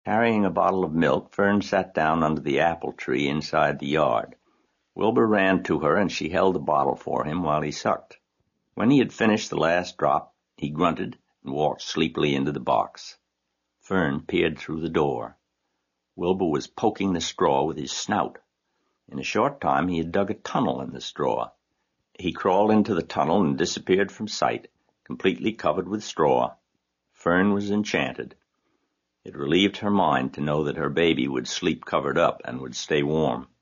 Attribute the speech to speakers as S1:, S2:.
S1: Carrying a bottle of milk, Fern sat down under the apple tree inside the yard. Wilbur ran to her, and she held the bottle for him while he sucked. When he had finished the last drop, he grunted and walked sleepily into the box. Fern peered through the door. Wilbur was poking the straw with his snout. In a short time he had dug a tunnel in the straw. He crawled into the tunnel and disappeared from sight, completely covered with straw. Fern was enchanted. It relieved her mind to know that her baby would sleep covered up and would stay warm.